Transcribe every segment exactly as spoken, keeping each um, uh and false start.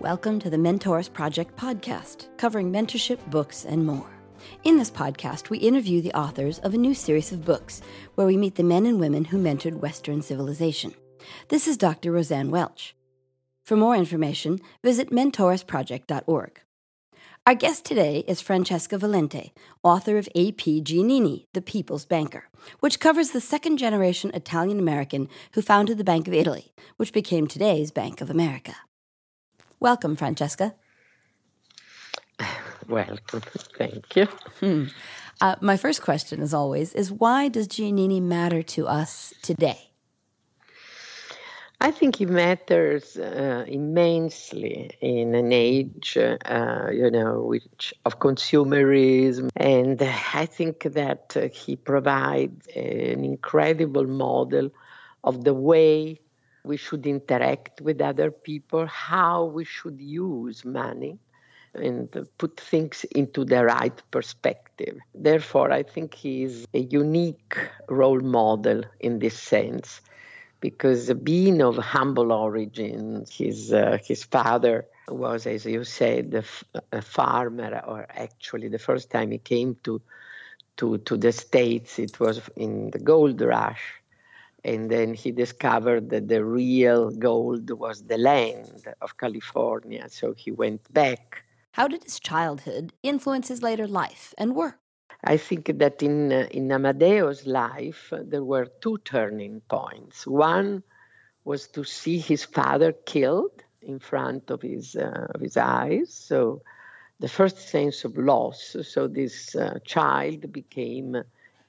Welcome to the Mentors Project podcast, covering mentorship, books, and more. In this podcast, we interview the authors of a new series of books where we meet the men and women who mentored Western civilization. This is Doctor Roseanne Welch. For more information, visit mentors project dot org. Our guest today is Francesca Valente, author of A P Giannini, The People's Banker, which covers the second-generation Italian-American who founded the Bank of Italy, which became today's Bank of America. Welcome, Francesca. Welcome. Thank you. Hmm. Uh, my first question, as always, is why does Giannini matter to us today? I think it matters uh, immensely in an age, uh, you know, which of consumerism, and I think that uh, he provides an incredible model of the way we should interact with other people, how we should use money, and put things into the right perspective. Therefore, I think he is a unique role model in this sense. Because being of humble origins, his uh, his father was, as you said, a, f- a farmer, or actually the first time he came to, to, to the States, it was in the gold rush. And then he discovered that the real gold was the land of California, so he went back. How did his childhood influence his later life and work? I think that in uh, in Amadeo's life, uh, there were two turning points. One was to see his father killed in front of his uh, of his eyes. So the first sense of loss. So this uh, child became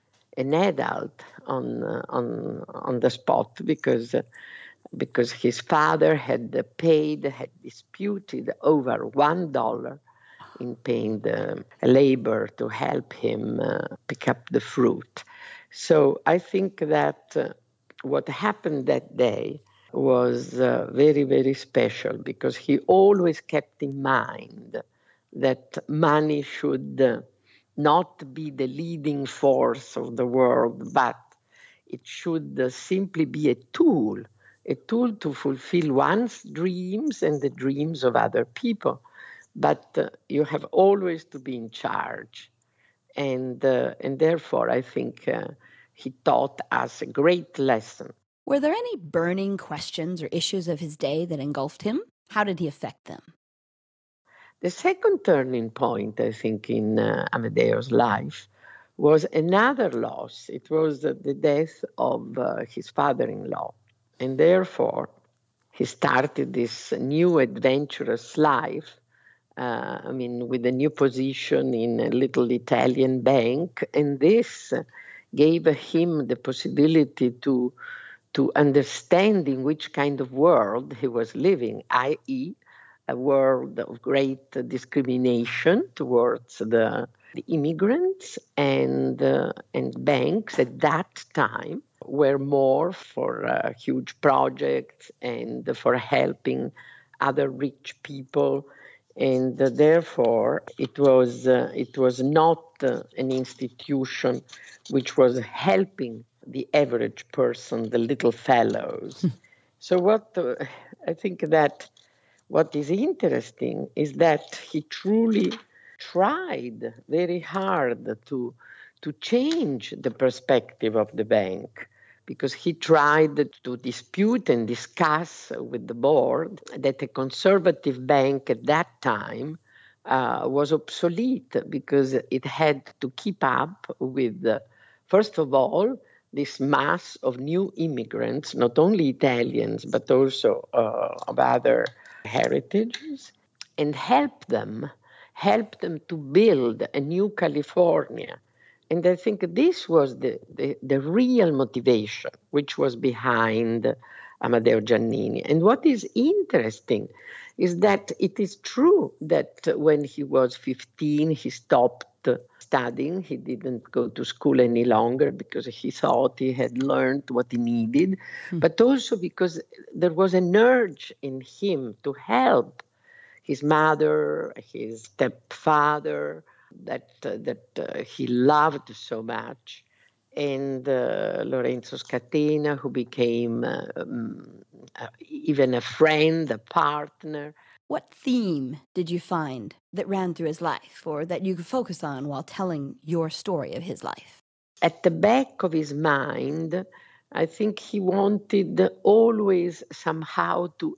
an adult on uh, on on the spot because uh, because his father had paid had disputed over one dollar in paying the labor to help him uh, pick up the fruit. So I think that uh, what happened that day was uh, very, very special because he always kept in mind that money should uh, not be the leading force of the world, but it should uh, simply be a tool, a tool to fulfill one's dreams and the dreams of other people. But uh, you have always to be in charge. And, uh, and therefore, I think uh, he taught us a great lesson. Were there any burning questions or issues of his day that engulfed him? How did he affect them? The second turning point, I think, in uh, Amadeo's life was another loss. It was uh, the death of uh, his father-in-law. And therefore, he started this new adventurous life. Uh, I mean, with a new position in a little Italian bank, and this gave him the possibility to to understand in which kind of world he was living, that is, a world of great discrimination towards the, the immigrants, and uh, and banks at that time were more for uh, huge projects and for helping other rich people. And uh, therefore, it was uh, it was not uh, an institution which was helping the average person, the little fellows. So, what uh, I think that what is interesting is that he truly tried very hard to to change the perspective of the bank, because he tried to dispute and discuss with the board that a conservative bank at that time uh, was obsolete because it had to keep up with, uh, first of all, this mass of new immigrants, not only Italians, but also uh, of other heritages, and help them, help them to build a new California. And I think this was the, the, the real motivation which was behind Amadeo Giannini. And what is interesting is that it is true that when he was fifteen, he stopped studying. He didn't go to school any longer because he thought he had learned what he needed, hmm. but also because there was an urge in him to help his mother, his stepfather, that uh, that uh, he loved so much, and uh, Lorenzo Scatena, who became uh, um, uh, even a friend, a partner. What theme did you find that ran through his life, or that you could focus on while telling your story of his life? At the back of his mind, I think he wanted always somehow to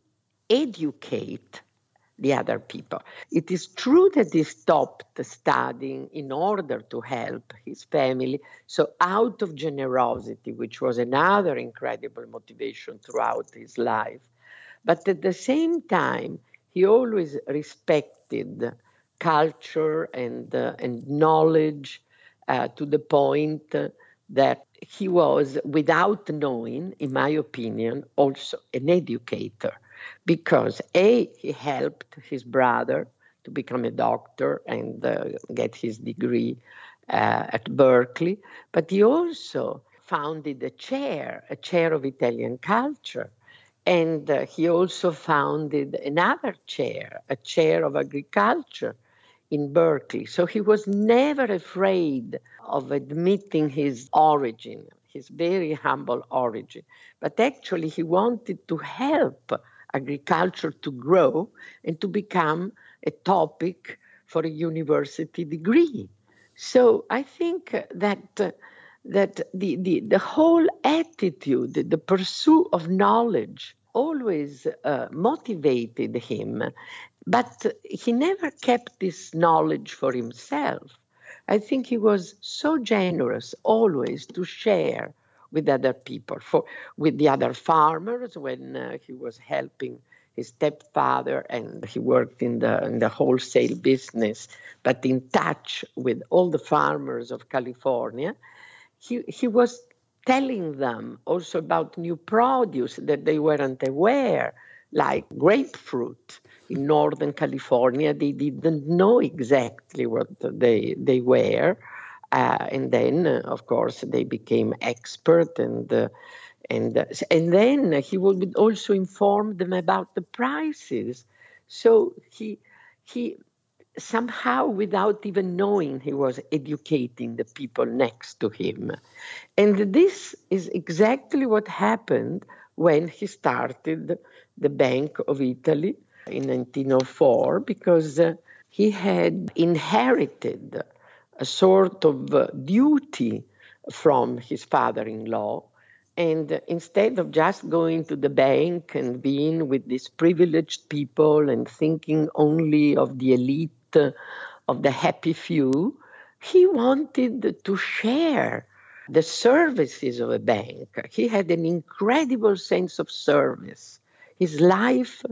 educate the other people. It is true that he stopped studying in order to help his family. So out of generosity, which was another incredible motivation throughout his life. But at the same time, he always respected culture and, uh, and knowledge uh, to the point uh, that he was, without knowing, in my opinion, also an educator. Because A, he helped his brother to become a doctor and uh, get his degree uh, at Berkeley, but he also founded a chair, a chair of Italian culture. And uh, he also founded another chair, a chair of agriculture in Berkeley. So he was never afraid of admitting his origin, his very humble origin. But actually, he wanted to help agriculture to grow and to become a topic for a university degree. So I think that uh, that the, the, the whole attitude, the pursuit of knowledge always uh, motivated him, but he never kept this knowledge for himself. I think he was so generous always to share with other people, for, with the other farmers when uh, he was helping his stepfather, and he worked in the, in the wholesale business, but in touch with all the farmers of California. He, he was telling them also about new produce that they weren't aware, like grapefruit. In Northern California, they didn't know exactly what they, they were. Uh, and then, uh, of course, they became expert, and uh, and uh, and then he would also inform them about the prices. So he he somehow, without even knowing, he was educating the people next to him. And this is exactly what happened when he started the Bank of Italy in nineteen oh four, because uh, he had inherited a sort of uh, duty from his father-in-law. And instead of just going to the bank and being with these privileged people and thinking only of the elite, of the happy few, he wanted to share the services of a bank. He had an incredible sense of service. His life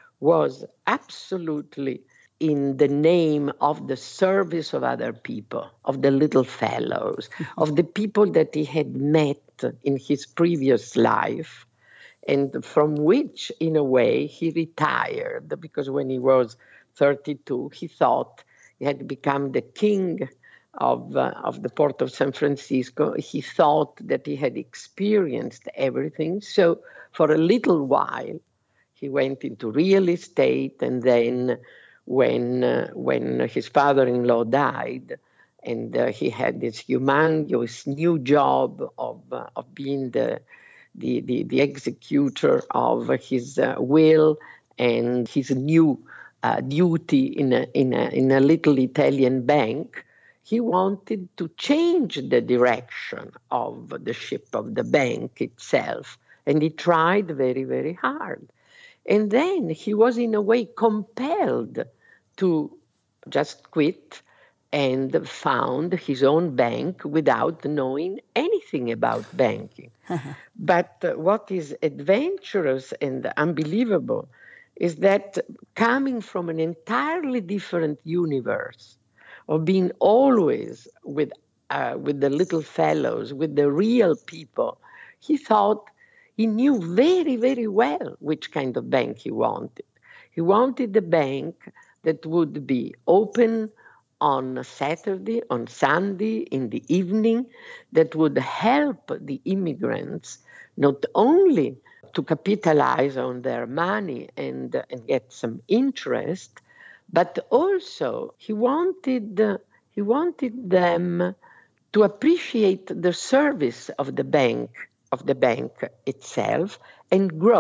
was absolutely in the name of the service of other people, of the little fellows, of the people that he had met in his previous life, and from which, in a way, he retired, because when he was thirty-two, he thought he had become the king of, uh, of the port of San Francisco. He thought that he had experienced everything. So for a little while, he went into real estate, and then when, uh, when his father-in-law died, and uh, he had this humongous new job of, uh, of being the The, the, the executor of his uh, will and his new uh, duty in a, in, a, in a little Italian bank, he wanted to change the direction of the ship of the bank itself. And he tried very, very hard. And then he was in a way compelled to just quit and found his own bank without knowing anything about banking. But uh, what is adventurous and unbelievable is that coming from an entirely different universe, of being always with, uh, with the little fellows, with the real people, he thought he knew very, very well which kind of bank he wanted. He wanted a bank that would be open on Saturday, on Sunday, in the evening, that would help the immigrants not only to capitalize on their money and, uh, and get some interest, but also he wanted, uh, he wanted them to appreciate the service of the bank, of the bank itself, and grow.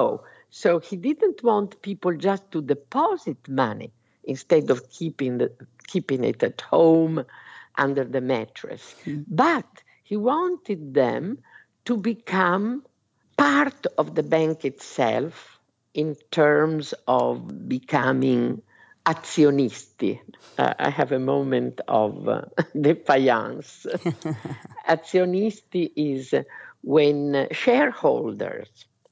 So he didn't want people just to deposit money instead of keeping, the, keeping it at home under the mattress. Mm. But he wanted them to become part of the bank itself in terms of becoming azionisti. Uh, I have a moment of uh, defiance. Azionisti is when shareholders.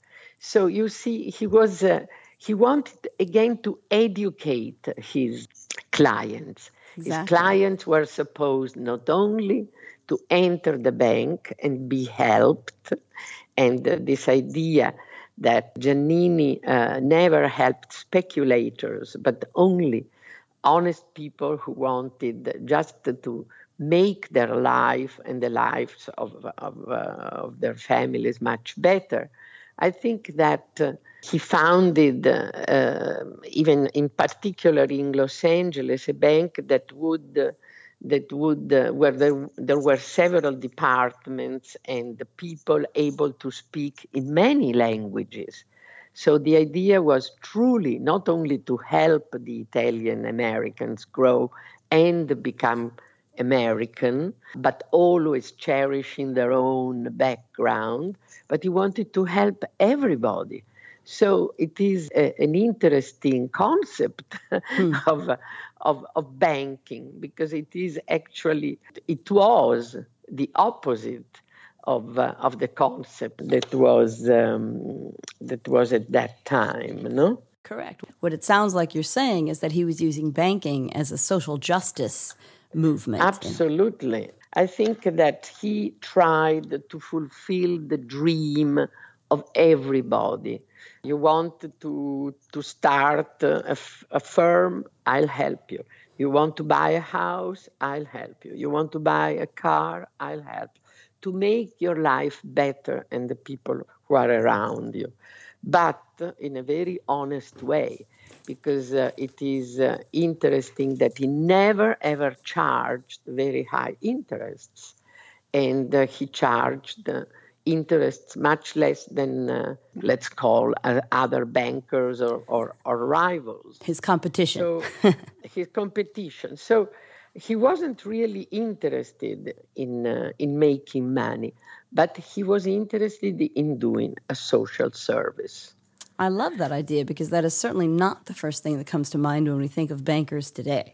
So you see, he was uh, he wanted again to educate his clients. Exactly. His clients were supposed not only to enter the bank and be helped, and uh, this idea that Giannini uh, never helped speculators, but only honest people who wanted just to make their life and the lives of, of, uh, of their families much better. I think that uh, he founded, uh, even in particular in Los Angeles, a bank that would uh, that would uh, where there, there were several departments and the people able to speak in many languages. So the idea was truly not only to help the Italian Americans grow and become American, but always cherishing their own background, but he wanted to help everybody. So it is a, an interesting concept hmm. of, of, of banking, because it is actually, it was the opposite of, uh, of the concept that was, um, that was at that time, no? Correct. What it sounds like you're saying is that he was using banking as a social justice movement. Absolutely. I think that he tried to fulfill the dream of everybody. You want to, to start a, a firm, I'll help you. You want to buy a house, I'll help you. You want to buy a car, I'll help you. To make your life better and the people who are around you, but in a very honest way, because uh, it is uh, interesting that he never ever charged very high interests, and uh, he charged uh, interests much less than, uh, let's call, uh, other bankers or, or, or rivals. His competition. So, his competition. So he wasn't really interested in, uh, in making money, but he was interested in doing a social service. I love that idea, because that is certainly not the first thing that comes to mind when we think of bankers today.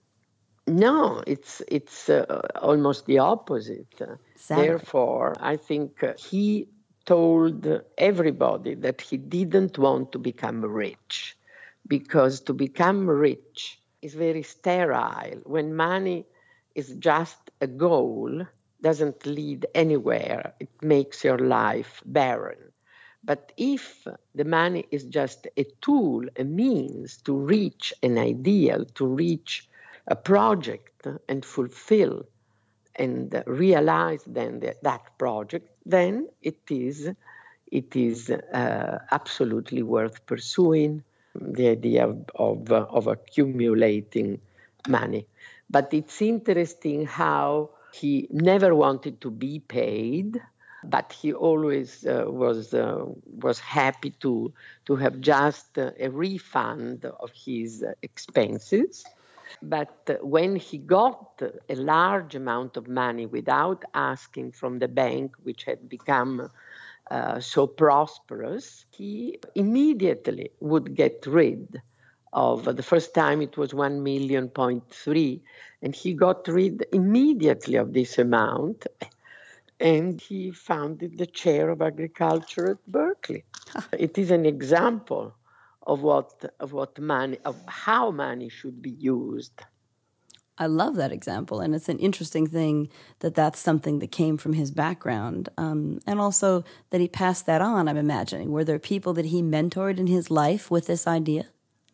No, it's it's uh, almost the opposite. Sadly. Therefore, I think uh, he told everybody that he didn't want to become rich, because to become rich is very sterile. When money is just a goal, doesn't lead anywhere, it makes your life barren. But if the money is just a tool, a means to reach an ideal, to reach a project and fulfill and realize then that, that project, then it is, it is uh, absolutely worth pursuing the idea of, of, uh, of accumulating money. But it's interesting how he never wanted to be paid, but he always uh, was uh, was happy to to have just uh, a refund of his uh, expenses. But uh, when he got a large amount of money without asking from the bank, which had become uh, so prosperous, he immediately would get rid of, uh, the first time it was one million point three, and he got rid immediately of this amount. And he founded the chair of agriculture at Berkeley. It is an example of what of what money, of how money should be used. I love that example, and it's an interesting thing that that's something that came from his background, um, and also that he passed that on. I'm imagining, were there people that he mentored in his life with this idea?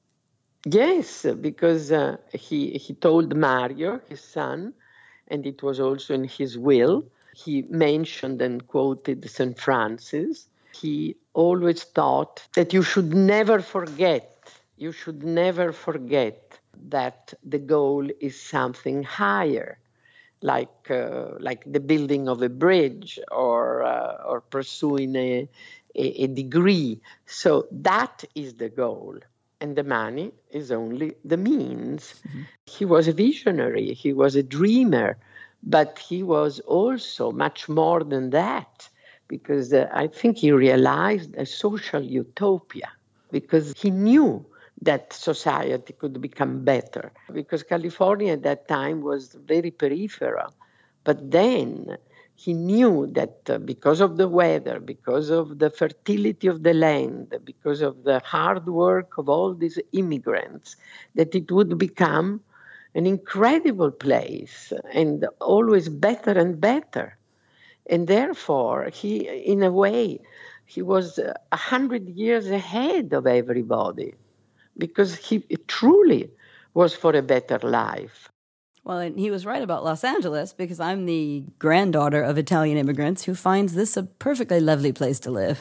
Yes, because uh, he he told Mario, his son, and it was also in his will. He mentioned and quoted Saint Francis. He always thought that you should never forget, you should never forget that the goal is something higher, like uh, like the building of a bridge or uh, or pursuing a, a, a degree. So that is the goal, and the money is only the means. Mm-hmm. He was a visionary, he was a dreamer, but he was also much more than that, because uh, I think he realized a social utopia, because he knew that society could become better, because California at that time was very peripheral. But then he knew that uh, because of the weather, because of the fertility of the land, because of the hard work of all these immigrants, that it would become an incredible place and always better and better. And therefore, he, in a way, he was a hundred years ahead of everybody, because he truly was for a better life. Well, and he was right about Los Angeles, because I'm the granddaughter of Italian immigrants who finds this a perfectly lovely place to live.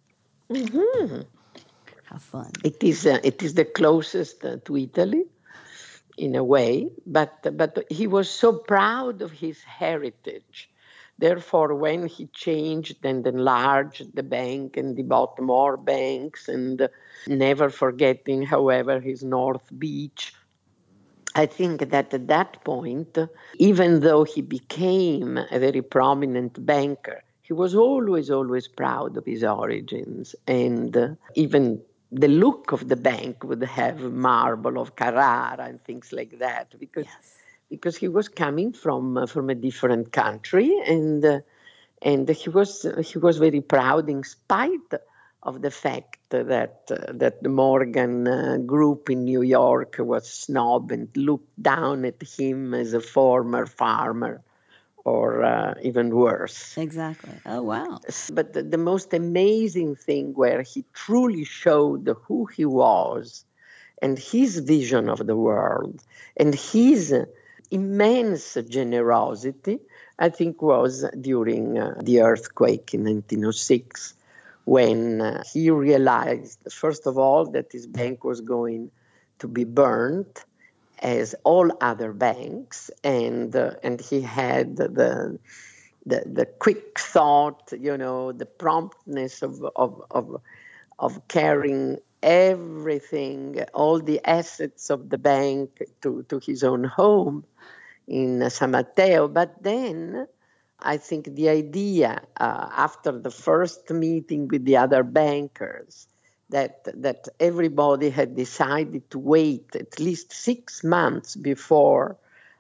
Mm-hmm. How fun. It is, uh, it is the closest uh, to Italy, in a way, but, but he was so proud of his heritage. Therefore, when he changed and enlarged the bank and he bought more banks, and never forgetting, however, his North Beach, I think that at that point, even though he became a very prominent banker, he was always, always proud of his origins. And uh, even the look of the bank would have marble of Carrara and things like that, because yes. because he was coming from uh, from a different country, and uh, and he was uh, he was very proud, in spite of the fact that uh, that the Morgan uh, group in New York was snob and looked down at him as a former farmer, or uh, even worse. Exactly. Oh, wow. But the, the most amazing thing, where he truly showed who he was and his vision of the world and his immense generosity, I think, was during uh, the earthquake in nineteen oh six, when uh, he realized, first of all, that his bank was going to be burned, as all other banks, and uh, and he had the, the the quick thought, you know, the promptness of of of, of carrying everything, all the assets of the bank, to, to his own home in San Mateo. But then I think the idea, uh, after the first meeting with the other bankers, that that everybody had decided to wait at least six months before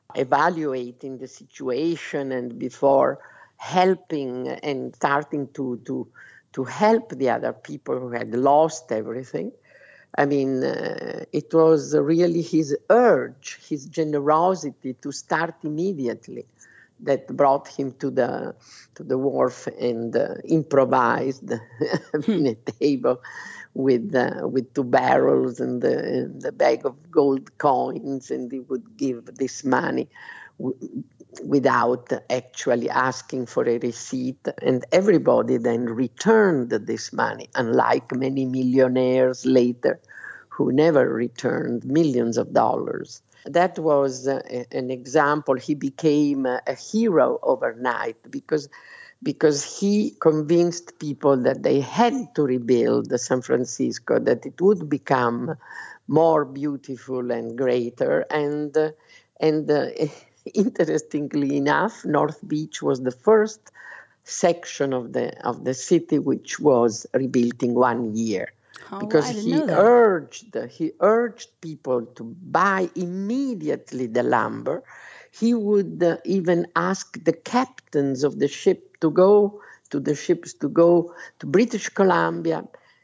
evaluating the situation and before helping and starting to to to help the other people who had lost everything. I mean, uh, it was really his urge, his generosity to start immediately, that brought him to the to the wharf and uh, improvised in a table with uh, with two barrels and the, and the bag of gold coins, and he would give this money w- without actually asking for a receipt, and everybody then returned this money, unlike many millionaires later who never returned millions of dollars. That was uh, an example. He became a, a hero overnight, because because he convinced people that they had to rebuild San Francisco, that it would become more beautiful and greater. And uh, and uh, interestingly enough, North Beach was the first section of the of the city which was rebuilt in one year. Oh, because he urged he urged people to buy immediately the lumber. He would uh, even ask the captains of the ship to go to the ships to go to British Columbia,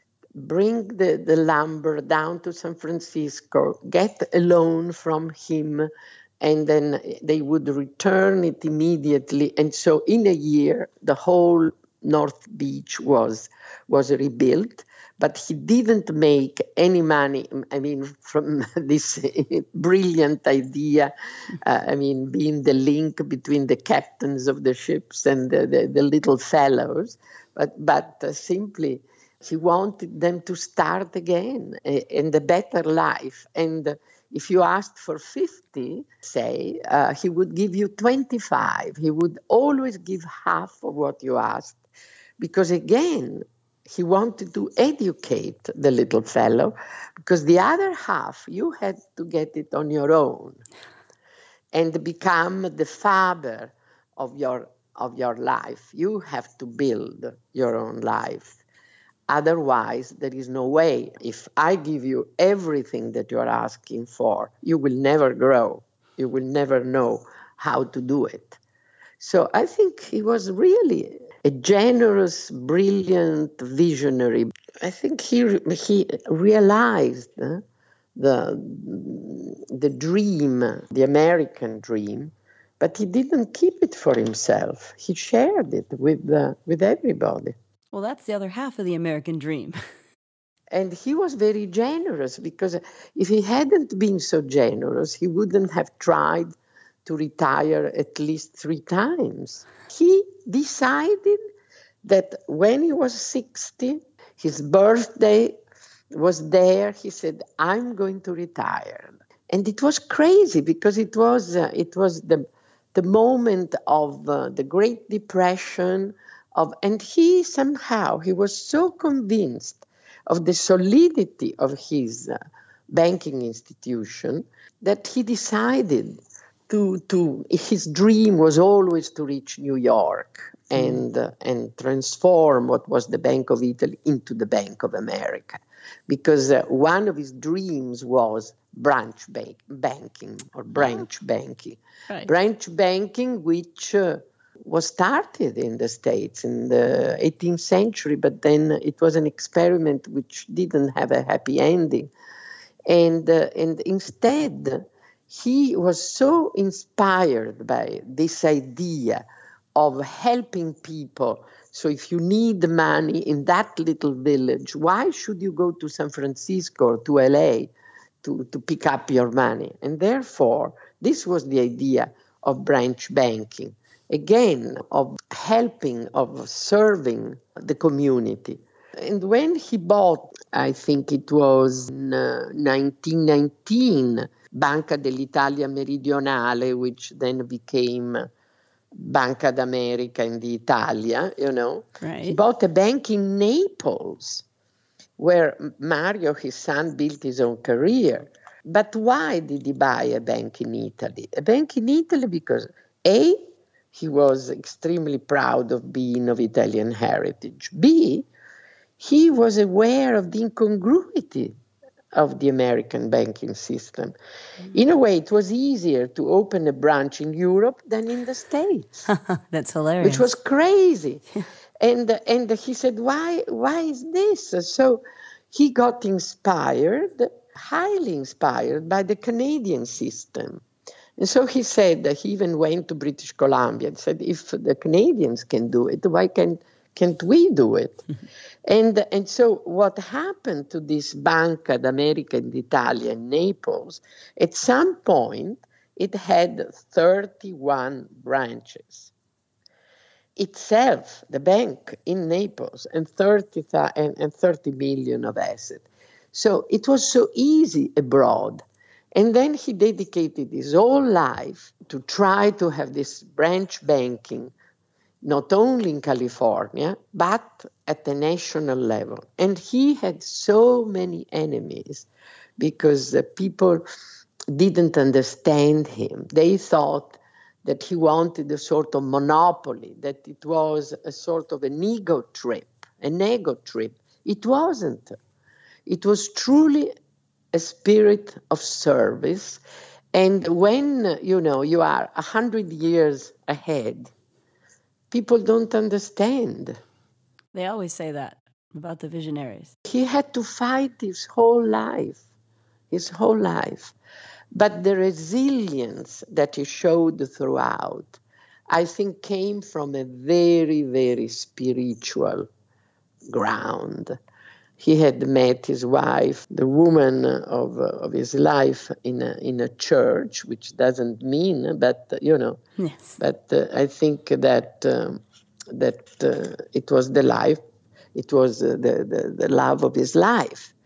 bring the, the lumber down to San Francisco, get a loan from him, and then they would return it immediately. And so in a year, the whole North Beach was was rebuilt. But he didn't make any money, I mean, from this brilliant idea, uh, I mean, being the link between the captains of the ships and the, the, the little fellows. But, but uh, simply, he wanted them to start again uh, in the better life. And uh, If you asked for fifty, say, uh, he would give you twenty-five. He would always give half of what you asked because, again, he wanted to educate the little fellow because the other half, you had to get it on your own and become the father of your, of your life. You have to build your own life. Otherwise, there is no way. If I give you everything that you are asking for, you will never grow. You will never know how to do it. So I think he was really a generous, brilliant visionary. I think he he realized uh, the the dream, the American dream, but he didn't keep it for himself. He shared it with uh, with everybody. Well, that's the other half of the American dream. And he was very generous because if he hadn't been so generous, he wouldn't have tried to retire at least three times. He decided that when he was sixty, his birthday was there, he said, I'm going to retire. And it was crazy because it was, uh, it was the, the moment of uh, the Great Depression, Of, and he somehow, he was so convinced of the solidity of his uh, banking institution that he decided to, to, his dream was always to reach New York and, uh, and transform what was the Bank of Italy into the Bank of America. Because uh, one of his dreams was branch bank, banking or branch oh. banking. Right. Branch banking, which... Uh, was started in the States in the eighteenth century, but then it was an experiment which didn't have a happy ending. And, uh, and instead, he was so inspired by this idea of helping people. So if you need money in that little village, why should you go to San Francisco or to L A to, to pick up your money? And therefore, this was the idea of branch banking. Again, of helping, of serving the community. And when he bought, I think it was in uh, nineteen nineteen, Banca dell'Italia Meridionale, which then became Banca d'America in the Italia, you know. Right. He bought a bank in Naples, where Mario, his son, built his own career. But why did he buy a bank in Italy? A bank in Italy because, A, he was extremely proud of being of Italian heritage. B, he was aware of the incongruity of the American banking system. Mm-hmm. In a way, it was easier to open a branch in Europe than in the States. That's hilarious. Which was crazy. and and he said, why, why is this? So he got inspired, highly inspired by the Canadian system. And so he said that he even went to British Columbia and said, if the Canadians can do it, why can't, can't we do it? and and so what happened to this Banca d'America d'Italia in Naples, at some point, it had thirty-one branches. Itself, the bank in Naples, and thirty, and, and thirty million of assets. So it was so easy abroad. And then he dedicated his whole life to try to have this branch banking, not only in California, but at the national level. And he had so many enemies because the people didn't understand him. They thought that he wanted a sort of monopoly, that it was a sort of an ego trip, an ego trip. It wasn't. It was truly a spirit of service. And when, you know, you are a hundred years ahead, people don't understand. They always say that about the visionaries. He had to fight his whole life, his whole life. But the resilience that he showed throughout, I think, came from a very, very spiritual ground. He had met his wife, the woman of, of his life, in a, in a church, which doesn't mean, but, you know, yes. But uh, I think that um, that uh, it was the life, it was uh, the, the, the love of his life.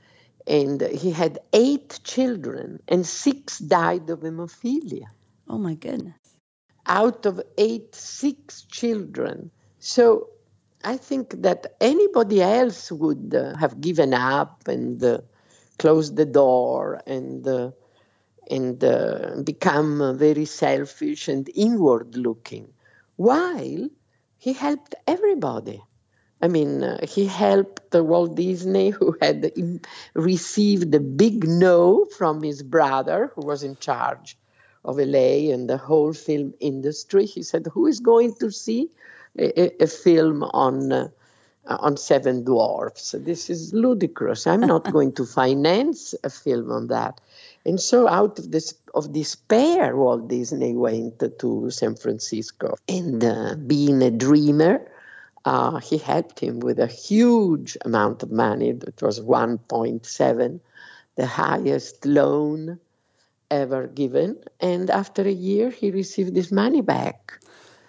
And he had eight children, and six died of hemophilia. Oh, my goodness. Out of eight, six children. So I think that anybody else would uh, have given up and uh, closed the door and uh, and uh, become uh, very selfish and inward-looking, while he helped everybody. I mean, uh, he helped uh, Walt Disney, who had in- received a big no from his brother, who was in charge of L A and the whole film industry. He said, who is going to see a, a film on uh, on Seven Dwarfs? This is ludicrous. I'm not going to finance a film on that. And so out of this of despair, Walt Disney went to San Francisco. And uh, being a dreamer, uh, he helped him with a huge amount of money. It was one point seven, the highest loan ever given. And after a year, he received his money back.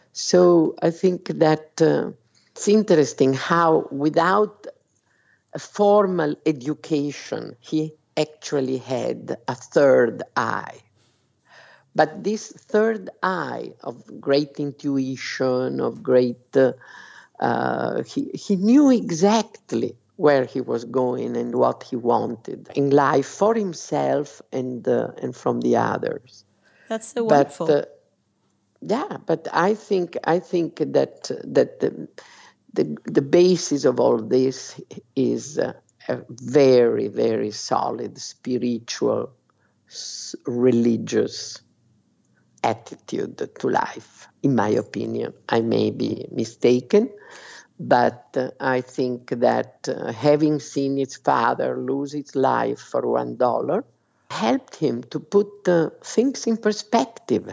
So I think that uh, it's interesting how without a formal education, he actually had a third eye. But this third eye of great intuition, of great, uh, uh, he, he knew exactly where he was going and what he wanted in life for himself and uh, and from the others. That's so wonderful. But, uh, yeah, but I think I think that that the the, the basis of all this is uh, a very very solid spiritual, s- religious attitude to life. In my opinion, I may be mistaken. But uh, I think that uh, having seen his father lose his life for one dollar helped him to put uh, things in perspective.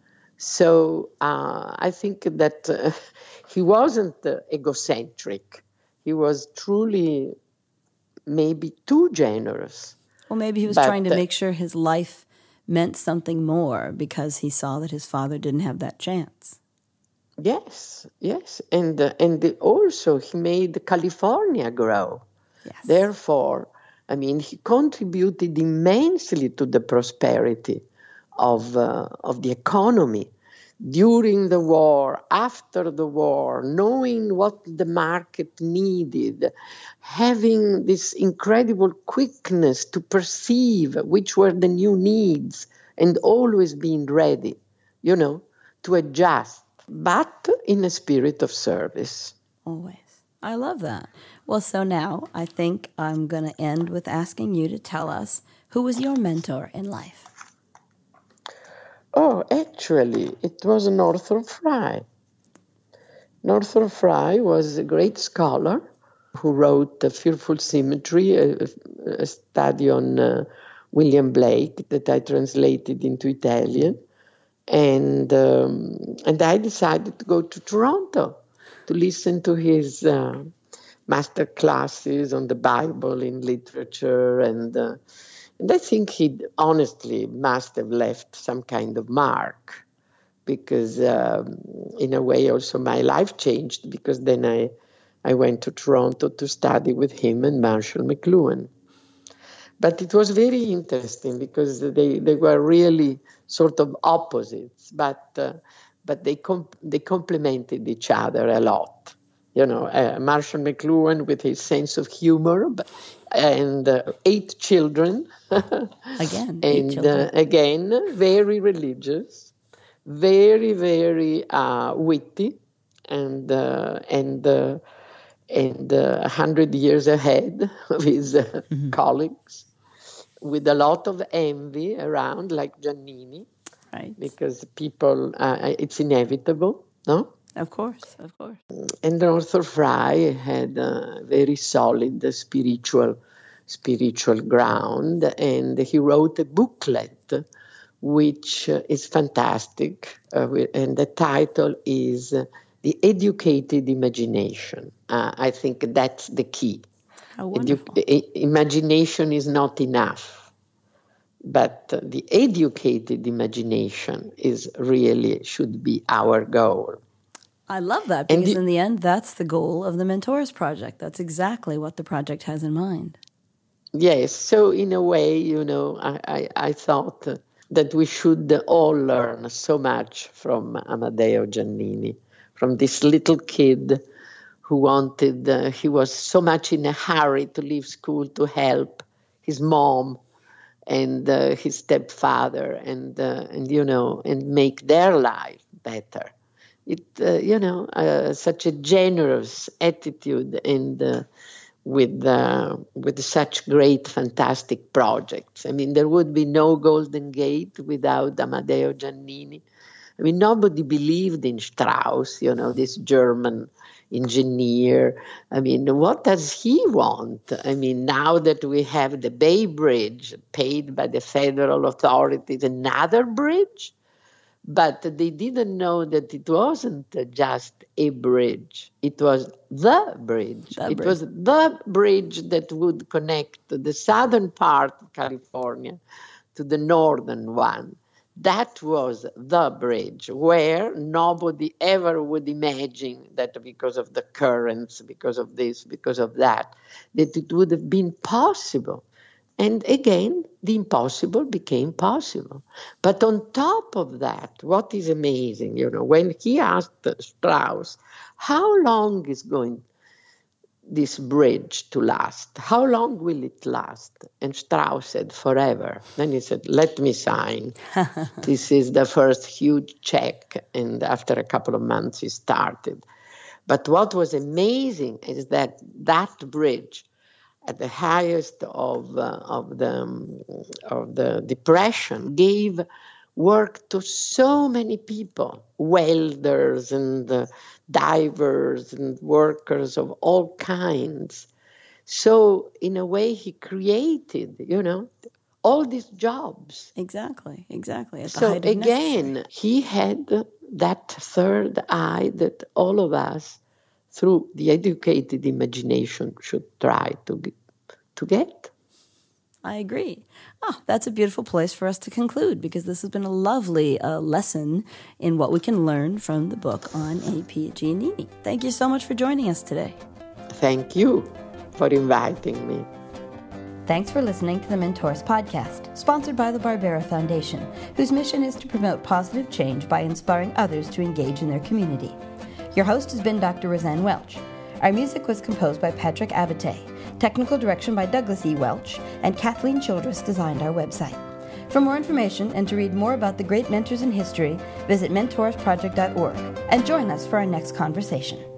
So uh, I think that uh, he wasn't uh, egocentric. He was truly maybe too generous. Well, maybe he was but, trying to uh, make sure his life meant something more because he saw that his father didn't have that chance. Yes, yes. And, uh, and also he made California grow. Yes. Therefore, I mean, he contributed immensely to the prosperity of, uh, of the economy during the war, after the war, knowing what the market needed, having this incredible quickness to perceive which were the new needs and always being ready, you know, to adjust, but in a spirit of service. Always. I love that. Well, so now I think I'm going to end with asking you to tell us who was your mentor in life. Oh, actually, it was Northrop Frye. Northrop Frye was a great scholar who wrote *The Fearful Symmetry*, a, a study on uh, William Blake that I translated into Italian. And um, and I decided to go to Toronto to listen to his uh, master classes on the Bible in literature. And, uh, and I think he honestly must have left some kind of mark, because um, in a way also my life changed, because then I, I went to Toronto to study with him and Marshall McLuhan. But it was very interesting because they, they were really sort of opposites, but uh, but they comp- they complemented each other a lot. You know, uh, Marshall McLuhan with his sense of humor, but, and uh, eight children. Again, eight and children. Uh, again, very religious, very, very uh, witty, and uh, and uh, and uh, a hundred years ahead of his uh, mm-hmm. colleagues, with a lot of envy around, like Giannini, right? Because people, uh, it's inevitable, no? Of course, of course. And Northrop Frye had a very solid spiritual, spiritual ground, and he wrote a booklet which is fantastic, uh, and the title is uh, The Educated Imagination. Uh, I think that's the key. How wonderful. Edu- imagination is not enough, but uh, the educated imagination is really should be our goal. I love that, because the, in the end, that's the goal of the Mentors Project. That's exactly what the project has in mind. Yes. So in a way, you know, I, I, I thought that we should all learn so much from Amedeo Giannini, from this little kid who wanted, uh, he was so much in a hurry to leave school to help his mom and uh, his stepfather and, uh, and, you know, and make their life better. It, uh, you know, uh, such a generous attitude and uh, with uh, with such great, fantastic projects. I mean, there would be no Golden Gate without Amedeo Giannini. I mean, nobody believed in Strauss, you know, this German engineer. I mean, what does he want? I mean, now that we have the Bay Bridge paid by the federal authorities, another bridge? But they didn't know that it wasn't just a bridge. It was the bridge. The it bridge. was the bridge that would connect the southern part of California to the northern one. That was the bridge where nobody ever would imagine that because of the currents, because of this, because of that, that it would have been possible. And again, the impossible became possible. But on top of that, what is amazing, you know, when he asked Strauss, how long is going this bridge to last? How long will it last? And Strauss said, forever. Then he said, let me sign. This is the first huge check. And after a couple of months, he started. But what was amazing is that that bridge, at the highest of, uh, of, the, um, of the Depression, gave work to so many people, welders and uh, divers and workers of all kinds. So in a way, he created, you know, all these jobs. Exactly, exactly. At the so height of again, necessary. he had that third eye that all of us, through the educated imagination, should try to get. to get. I agree. Oh, that's a beautiful place for us to conclude, because this has been a lovely uh, lesson in what we can learn from the book on A P Giannini. Thank you so much for joining us today. Thank you for inviting me. Thanks for listening to the Mentors podcast, sponsored by the Barbera Foundation, whose mission is to promote positive change by inspiring others to engage in their community. Your host has been Doctor Roseanne Welch. Our music was composed by Patrick Abate. Technical direction by Douglas E. Welch, and Kathleen Childress designed our website. For more information and to read more about the great mentors in history, visit mentors project dot org and join us for our next conversation.